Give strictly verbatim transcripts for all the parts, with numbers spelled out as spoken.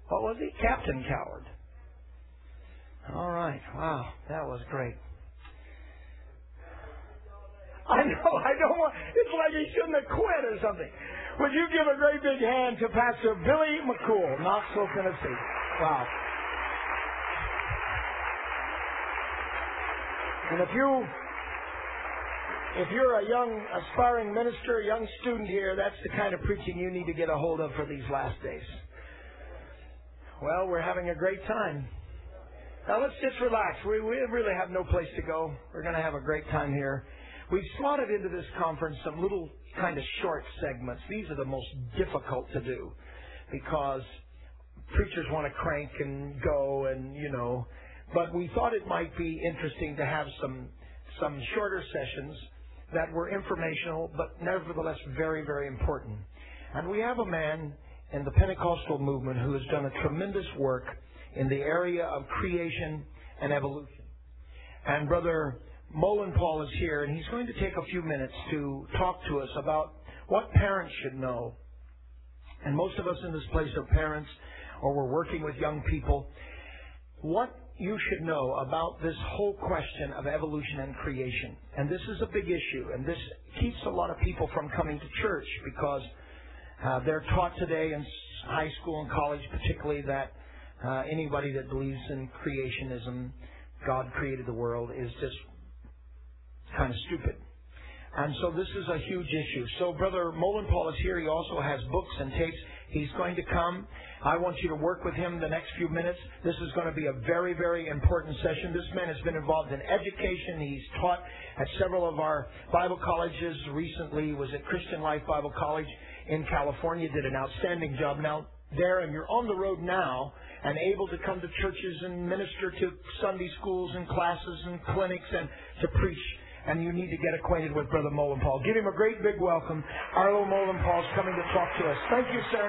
What was he? Captain Coward. All right. Wow, that was great. I know, I don't want, it's like he shouldn't have quit or something. Would you give a great big hand to Pastor Billy McCool, Knoxville, Tennessee? Wow. And if you, if you're a young aspiring minister, a young student here, that's the kind of preaching you need to get a hold of for these last days. Well, we're having a great time. Now let's just relax. We, we really have no place to go. We're going to have a great time here. We've slotted into this conference some little kind of short segments. These are the most difficult to do because preachers want to crank and go and, you know, but we thought it might be interesting to have some some shorter sessions that were informational but nevertheless very, very important. And we have a man in the Pentecostal movement who has done a tremendous work in the area of creation and evolution. And Brother Mullenpaul is here, and he's going to take a few minutes to talk to us about what parents should know. And most of us in this place are parents, or we're working with young people. What you should know about this whole question of evolution and creation. And this is a big issue, and this keeps a lot of people from coming to church because uh, they're taught today in high school and college particularly that uh, anybody that believes in creationism, God created the world, is just kind of stupid. And so this is a huge issue. So Brother Mullenpaul is here. He also has books and tapes. He's going to come. I want you to work with him the next few minutes. This is going to be a very, very important session. This man has been involved in education. He's taught at several of our Bible colleges. Recently he was at Christian Life Bible College in California. Did an outstanding job now there. And you're on the road now and able to come to churches and minister to Sunday schools and classes and clinics and to preach. And you need to get acquainted with Brother Mullenpaul. Give him a great big welcome. Arlo Mullenpaul's coming to talk to us. Thank you, sir.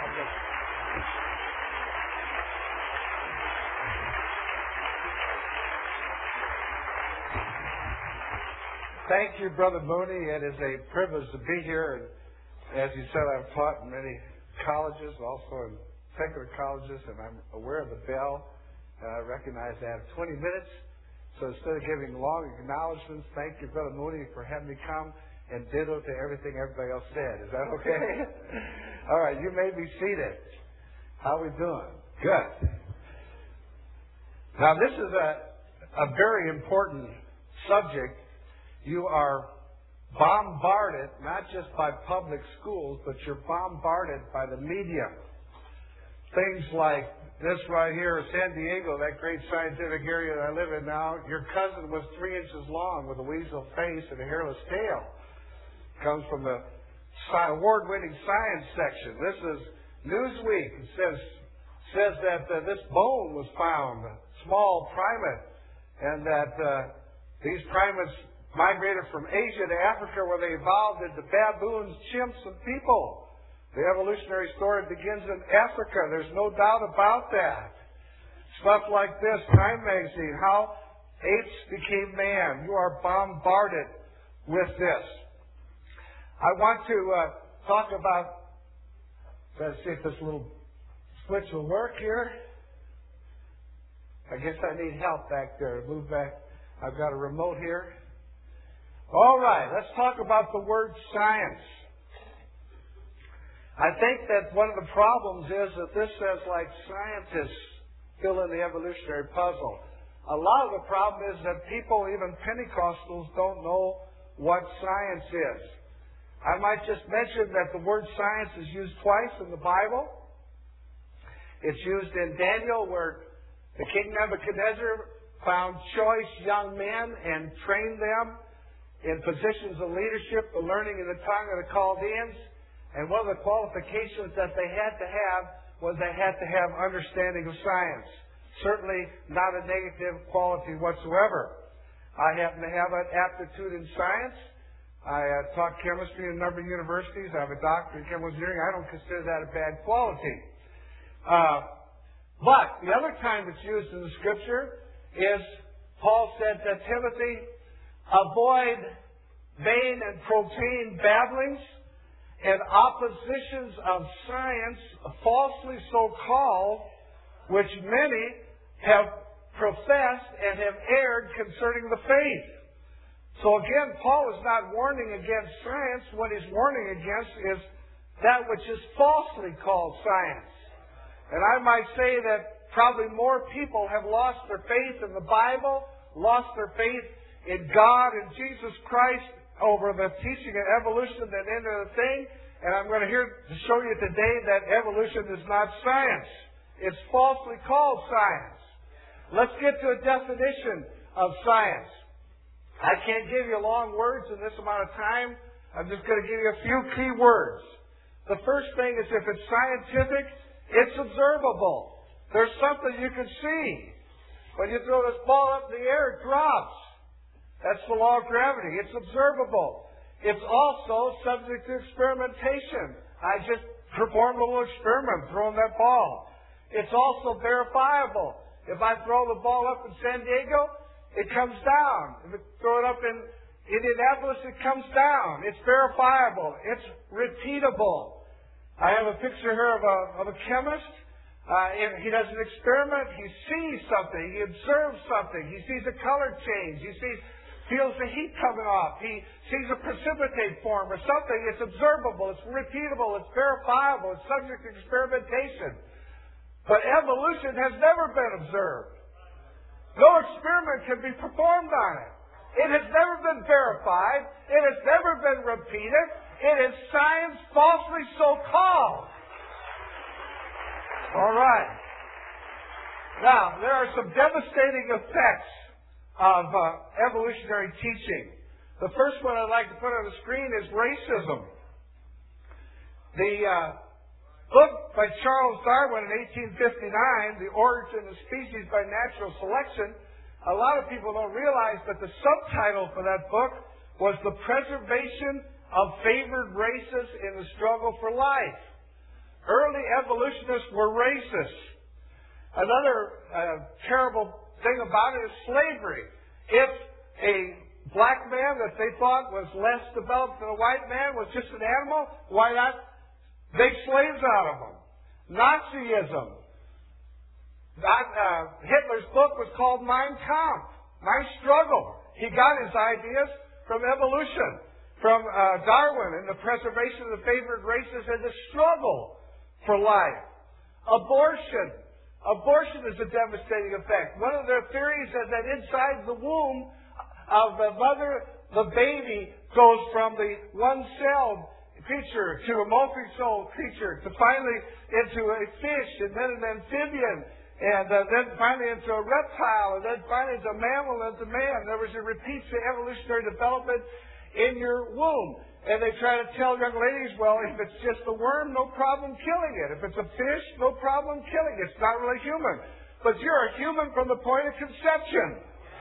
Thank you, Brother Mooney. It is a privilege to be here. And as you said, I've taught in many colleges, also in secular colleges, and I'm aware of the bell. And I recognize I have twenty minutes. So instead of giving long acknowledgments, thank you, Brother Mooney, for having me come, and ditto to everything everybody else said. Is that okay? All right, you may be seated. How are we doing? Good. Now, this is a, a very important subject. You are bombarded, not just by public schools, but you're bombarded by the media. Things like this right here, San Diego, that great scientific area that I live in now, your cousin was three inches long with a weasel face and a hairless tail. Comes from the award-winning science section. This is Newsweek. It says says that uh, this bone was found, a small primate, and that uh, these primates migrated from Asia to Africa where they evolved into baboons, chimps, and people. The evolutionary story begins in Africa. There's no doubt about that. Stuff like this, Time Magazine, how apes became man. You are bombarded with this. I want to uh, talk about, let's see if this little switch will work here. I guess I need help back there. Move back. I've got a remote here. All right, let's talk about the word science. I think that one of the problems is that this says like scientists fill in the evolutionary puzzle. A lot of the problem is that people, even Pentecostals, don't know what science is. I might just mention that the word science is used twice in the Bible. It's used in Daniel where the king Nebuchadnezzar found choice young men and trained them in positions of leadership, the learning in the tongue of the Chaldeans. And one of the qualifications that they had to have was they had to have understanding of science. Certainly not a negative quality whatsoever. I happen to have an aptitude in science. I uh, taught chemistry in a number of universities. I have a doctorate in chemical engineering. I don't consider that a bad quality. Uh, but the other time it's used in the Scripture is Paul said to Timothy, avoid vain and profane babblings, and oppositions of science, falsely so called, which many have professed and have erred concerning the faith. So again, Paul is not warning against science. What he's warning against is that which is falsely called science. And I might say that probably more people have lost their faith in the Bible, lost their faith in God and Jesus Christ over the teaching of evolution than any other thing. And I'm going to here to show you today that evolution is not science. It's falsely called science. Let's get to a definition of science. I can't give you long words in this amount of time. I'm just going to give you a few key words. The first thing is, if it's scientific, it's observable. There's something you can see. When you throw this ball up in the air, it drops. That's the law of gravity. It's observable. It's also subject to experimentation. I just performed a little experiment throwing that ball. It's also verifiable. If I throw the ball up in San Diego, it comes down. If I throw it up in Indianapolis, it comes down. It's verifiable. It's repeatable. I have a picture here of a, of a chemist. Uh, he does an experiment. He sees something. He observes something. He sees a color change. He sees, feels the heat coming off. He sees a precipitate form or something. It's observable. It's repeatable. It's verifiable. It's subject to experimentation. But evolution has never been observed. No experiment can be performed on it. It has never been verified. It has never been repeated. It is science falsely so called. All right. Now, there are some devastating effects of uh, evolutionary teaching. The first one I'd like to put on the screen is racism. The uh, book by Charles Darwin in eighteen fifty-nine, The Origin of Species by Natural Selection, a lot of people don't realize that the subtitle for that book was The Preservation of Favored Races in the Struggle for Life. Early evolutionists were racist. Another uh, terrible thing about it is slavery. If a black man that they thought was less developed than a white man was just an animal, why not make slaves out of them? Nazism. That, uh, Hitler's book was called Mein Kampf, My Struggle. He got his ideas from evolution, from uh, Darwin and the preservation of the favored races and the struggle for life. Abortion. Abortion is a devastating effect. One of their theories is that inside the womb of the mother, the baby goes from the one-celled creature to a multi-celled creature to finally into a fish and then an amphibian and uh, then finally into a reptile and then finally into a mammal and into man. In other words, it repeats the evolutionary development in your womb. And they try to tell young ladies, well, if it's just a worm, no problem killing it. If it's a fish, no problem killing it. It's not really human. But you're a human from the point of conception.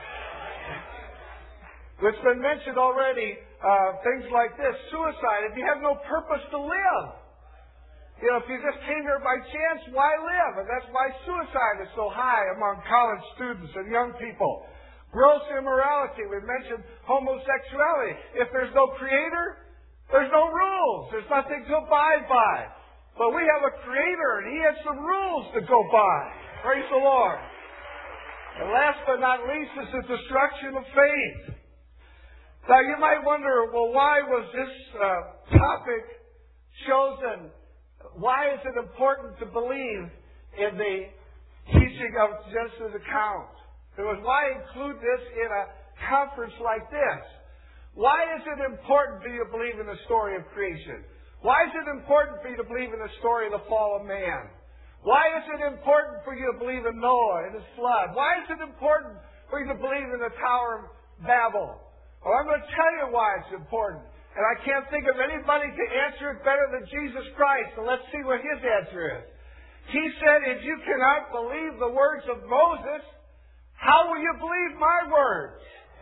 It's been mentioned already, uh, things like this. Suicide, if you have no purpose to live. You know, if you just came here by chance, why live? And that's why suicide is so high among college students and young people. Gross immorality, we mentioned homosexuality. If there's no creator, there's no rules. There's nothing to abide by. But we have a creator, and he has some rules to go by. Praise the Lord. And last but not least is the destruction of faith. Now you might wonder, well, why was this uh, topic chosen? Why is it important to believe in the teaching of Genesis account? It was, why include this in a conference like this? Why is it important for you to believe in the story of creation? Why is it important for you to believe in the story of the fall of man? Why is it important for you to believe in Noah and his flood? Why is it important for you to believe in the Tower of Babel? Well, I'm going to tell you why it's important. And I can't think of anybody to answer it better than Jesus Christ. So let's see what his answer is. He said, if you cannot believe the words of Moses, how will you believe my words?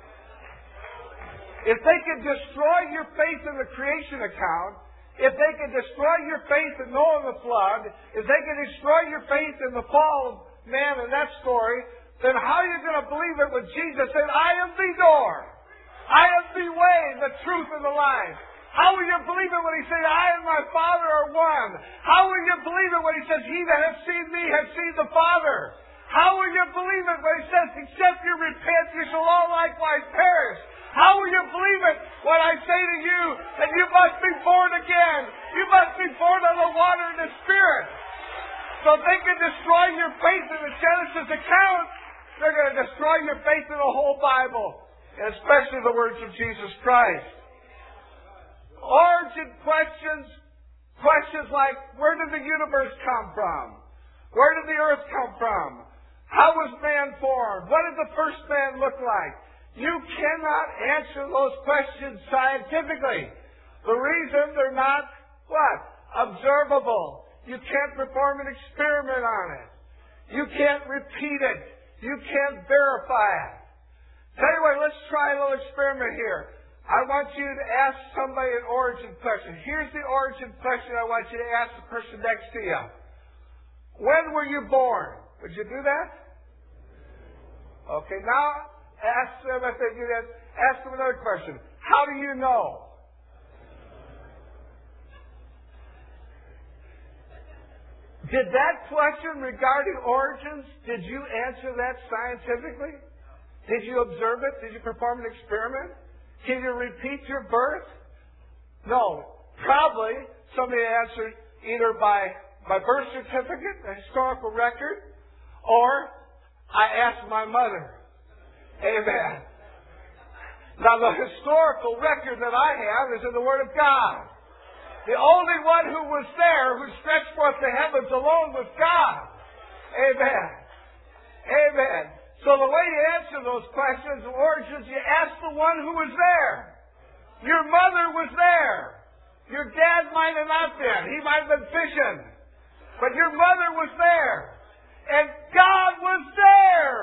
If they can destroy your faith in the creation account, if they can destroy your faith in Noah and the flood, if they can destroy your faith in the fall of man in that story, then how are you going to believe it when Jesus said, I am the door. I am the way, the truth, and the life. How will you believe it when he says, I and my Father are one? How will you believe it when he says, he that hath seen me hath seen the Father? How will you believe it when he says, except you repent, you shall all likewise perish? How will you believe it when I say to you that you must be born again? You must be born of the water and the Spirit. So if they can destroy your faith in the Genesis account, they're going to destroy your faith in the whole Bible, and especially the words of Jesus Christ. Origin questions, questions like, where did the universe come from? Where did the earth come from? How was man formed? What did the first man look like? You cannot answer those questions scientifically. The reason they're not, what? Observable. You can't perform an experiment on it. You can't repeat it. You can't verify it. Tell you what, let's try a little experiment here. I want you to ask somebody an origin question. Here's the origin question I want you to ask the person next to you. When were you born? Would you do that? Okay, now ask them if they do that. Ask them another question. How do you know? Did that question regarding origins, did you answer that scientifically? Did you observe it? Did you perform an experiment? Can you repeat your birth? No. Probably somebody answered either by my birth certificate, a historical record, or I asked my mother. Amen. Now the historical record that I have is in the Word of God. The only one who was there, who stretched forth the heavens alone, was God. Amen. Amen. So the way you answer those questions of origins, you ask the one who was there. Your mother was there. Your dad might have not been. He might have been fishing. But your mother was there. And God was there.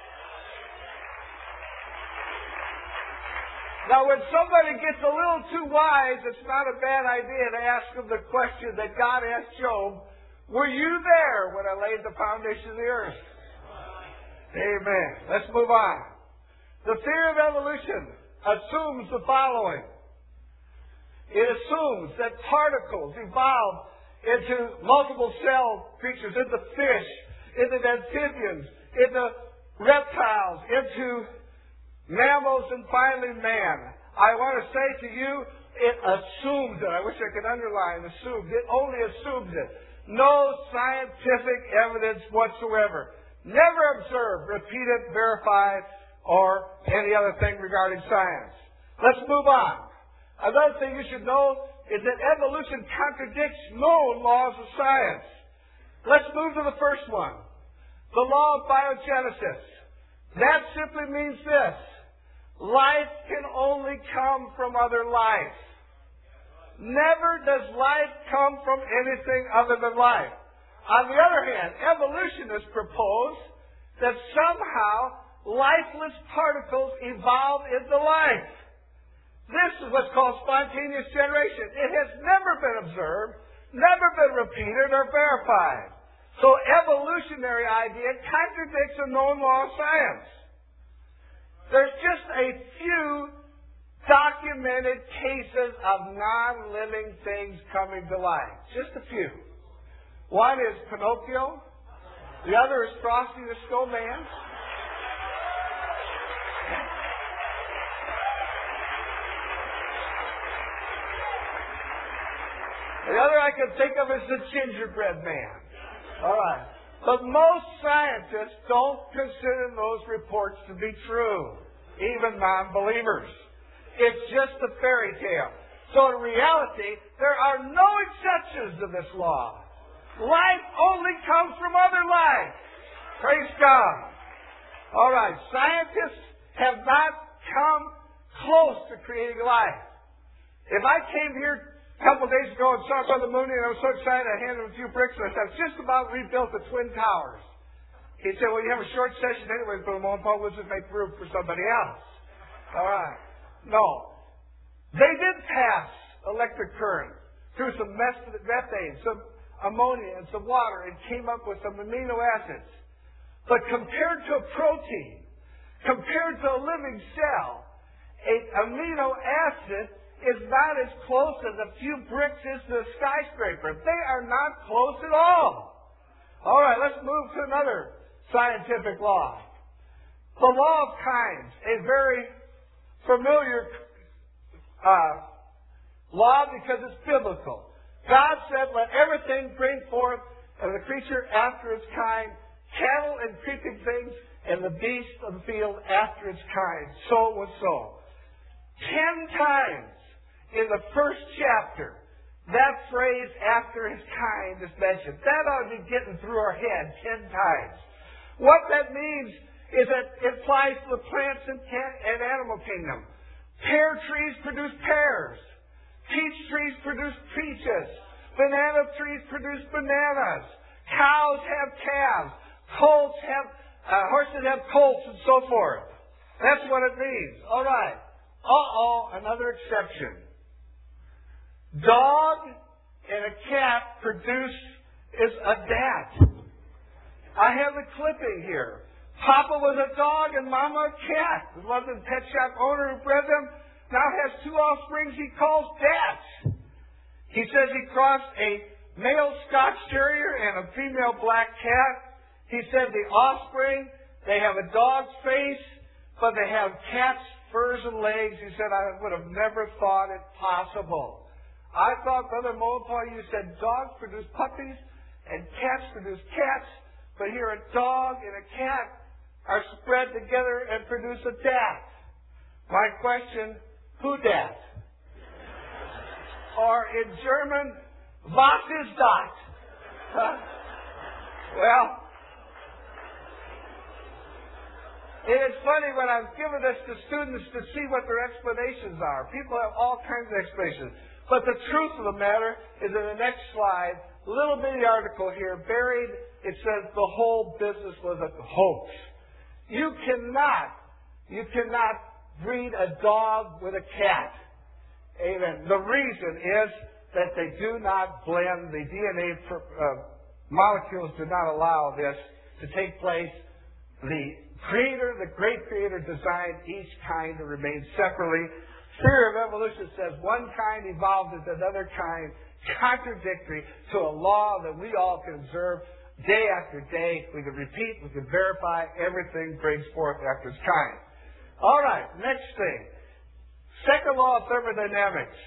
Now, when somebody gets a little too wise, it's not a bad idea to ask them the question that God asked Job, were you there when I laid the foundation of the earth? Amen. Let's move on. The theory of evolution assumes the following. It assumes that particles evolve into multiple cell creatures, into fish, into amphibians, into reptiles, into mammals, and finally man. I want to say to you, it assumes it. I wish I could underline assumes. It only assumes it. No scientific evidence whatsoever. Never observed, repeated, verified, or any other thing regarding science. Let's move on. Another thing you should know is that evolution contradicts known laws of science. Let's move to the first one. The law of biogenesis. That simply means this. Life can only come from other life. Never does life come from anything other than life. On the other hand, evolutionists propose that somehow lifeless particles evolve into life. This is what's called spontaneous generation. It has never been observed, never been repeated or verified. So evolutionary idea contradicts a known law of science. There's just a few documented cases of non-living things coming to life. Just a few. One is Pinocchio. The other is Frosty the Snowman. The other I can think of is the Gingerbread Man. All right. But most scientists don't consider those reports to be true, even non-believers. It's just a fairy tale. So in reality, there are no exceptions to this law. Life only comes from other life. Praise God. All right. Scientists have not come close to creating life. If I came here a couple of days ago and saw Brother Mooney and I was so excited I handed him a few bricks and I said, I've just about rebuilt the Twin Towers. He said, well, you have a short session anyway, but won't always make room for somebody else. All right. No. They did pass electric current through some methane, some ammonia, and some water, and came up with some amino acids. But compared to a protein, compared to a living cell, an amino acid is not as close as a few bricks is to a skyscraper. They are not close at all. All right, let's move to another scientific law. The law of kinds, a very familiar uh, law because it's biblical. God said, let everything bring forth of the creature after its kind, cattle and creeping things, and the beast of the field after its kind. So was so. Ten times in the first chapter, that phrase after his kind is mentioned. That ought to be getting through our head ten times. What that means is that it applies to the plants and, and animal kingdom. Pear trees produce pears. Peach trees produce peaches. Banana trees produce bananas. Cows have calves. Colts have, uh, horses have colts, and so forth. That's what it means. All right. Uh-oh, another exception. Dog and a cat produce is a dat. I have the clipping here. Papa was a dog and Mama a cat. The London pet shop owner who bred them now has two offsprings he calls dats. He says he crossed a male Scotch Terrier and a female black cat. He said the offspring, they have a dog's face, but they have cat's furs and legs. He said, I would have never thought it possible. I thought, Brother Molepaw, you said dogs produce puppies and cats produce cats, but here a dog and a cat are spread together and produce a dat. My question, who dat? Or in German, was ist das? Huh? Well, it is funny when I'm giving this to students to see what their explanations are. People have all kinds of explanations. But the truth of the matter is in the next slide, a little bitty article here, buried, it says the whole business was a hoax. You cannot, you cannot breed a dog with a cat. Amen. The reason is that they do not blend. The D N A uh, molecules do not allow this to take place. The Creator, the great Creator, designed each kind to remain separately. Theory of evolution says one kind evolved into another kind, contradictory to a law that we all can observe day after day. We can repeat, we can verify, everything brings forth after its kind. All right, next thing. Second law of thermodynamics.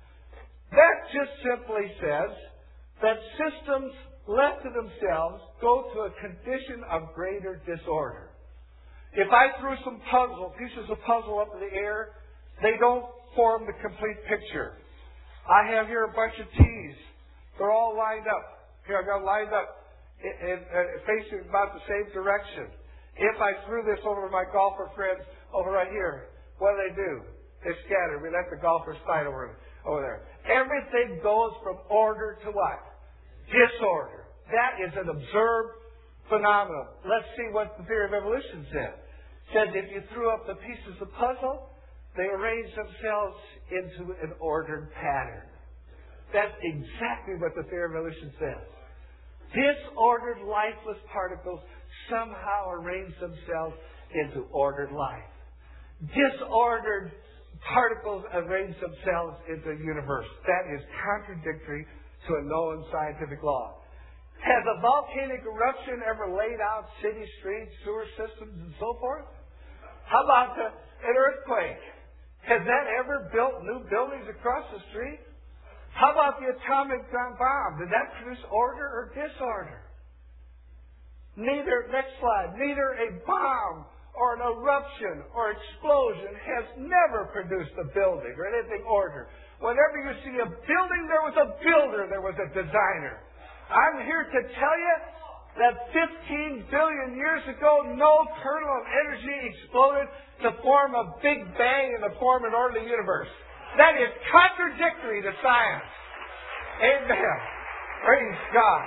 That just simply says that systems left to themselves go to a condition of greater disorder. If I threw some puzzle, pieces of puzzle up in the air, they don't form the complete picture. I have here a bunch of T's. They're all lined up. Here, I've got lined up in, in, uh, facing about the same direction. If I threw this over my golfer friends over right here, what do they do? They scatter. We let the golfers fight over, over there. Everything goes from order to what? Disorder. That is an observed phenomenon. Let's see what the theory of evolution said. It says if you threw up the pieces of puzzle, they arrange themselves into an ordered pattern. That's exactly what the theory of evolution says. Disordered, lifeless particles somehow arrange themselves into ordered life. Disordered particles arrange themselves into a universe. That is contradictory to a known scientific law. Has a volcanic eruption ever laid out city streets, sewer systems, and so forth? How about the, an earthquake? Has that ever built new buildings across the street? How about the atomic bomb? Did that produce order or disorder? Neither, next slide, neither a bomb or an eruption or explosion has never produced a building or anything order. Whenever you see a building, there was a builder, there was a designer. I'm here to tell you that fifteen billion years ago, no kernel of energy exploded to form a big bang and to form an orderly universe. That is contradictory to science. Amen. Praise God.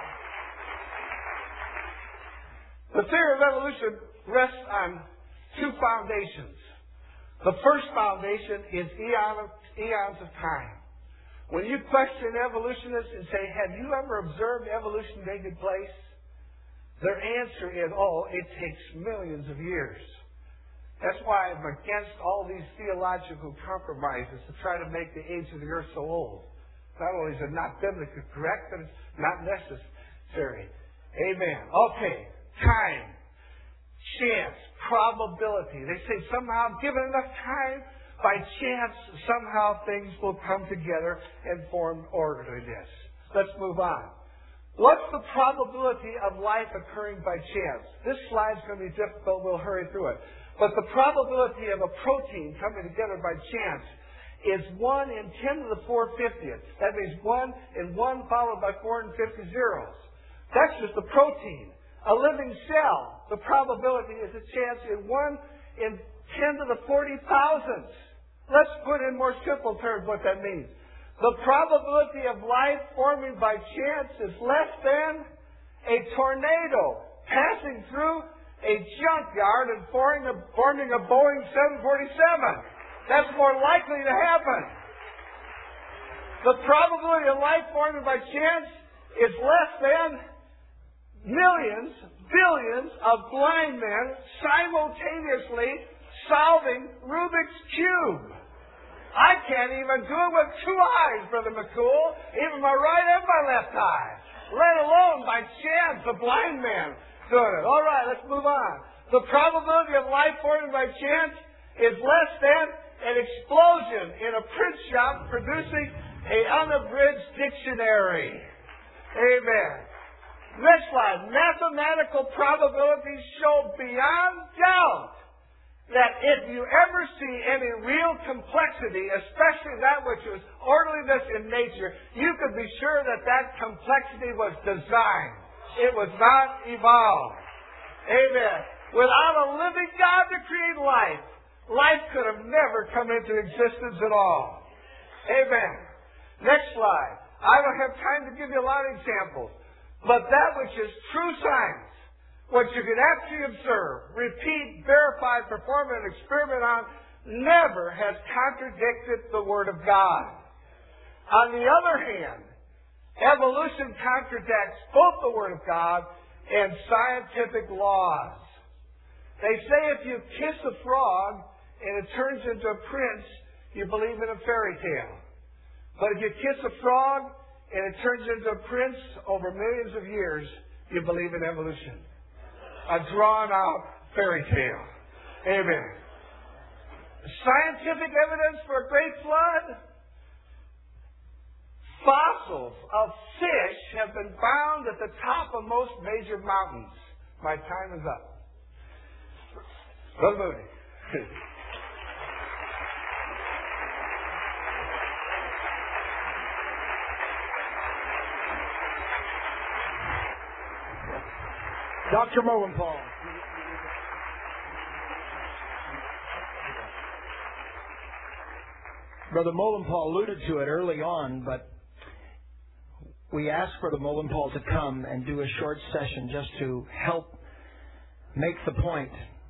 The theory of evolution rests on two foundations. The first foundation is eon of, eons of time. When you question evolutionists and say, have you ever observed evolution taking place? Their answer is, oh, it takes millions of years. That's why I'm against all these theological compromises to try to make the age of the earth so old. Not only is it not biblically correct, but it's not necessary. Amen. Okay. Time. Chance. Probability. They say somehow, given enough time, by chance, somehow things will come together and form orderliness. Let's move on. What's the probability of life occurring by chance? This slide's going to be difficult. We'll hurry through it. But the probability of a protein coming together by chance is one in ten to the four fiftieth. That means one in one followed by four hundred fifty zeros. That's just a protein. A living cell, the probability is a chance in one in ten to the forty thousandths. Let's put in more simple terms what that means. The probability of life forming by chance is less than a tornado passing through a junkyard and forming a, forming a Boeing seven forty-seven. That's more likely to happen. The probability of life forming by chance is less than millions, billions of blind men simultaneously solving Rubik's Cube. I can't even do it with two eyes, Brother McCool, even my right and my left eye, let alone by chance a blind man doing it. All right, let's move on. The probability of life forming by chance is less than an explosion in a print shop producing an unabridged dictionary. Amen. Next slide. Mathematical probabilities show beyond doubt that if you ever see any real complexity, especially that which is orderliness in nature, you can be sure that that complexity was designed. It was not evolved. Amen. Without a living God to create life, life could have never come into existence at all. Amen. Next slide. I don't have time to give you a lot of examples, but that which is true science, what you can actually observe, repeat, verify, perform an experiment on, never has contradicted the Word of God. On the other hand, evolution contradicts both the Word of God and scientific laws. They say if you kiss a frog and it turns into a prince, you believe in a fairy tale. But if you kiss a frog and it turns into a prince over millions of years, you believe in evolution. A drawn-out fairy tale. Amen. Scientific evidence for a great flood? Fossils of fish have been found at the top of most major mountains. My time is up. Brother Moody. Doctor Molenpaul. Brother Molenpaul alluded to it early on, but we asked Brother Molenpaul to come and do a short session just to help make the point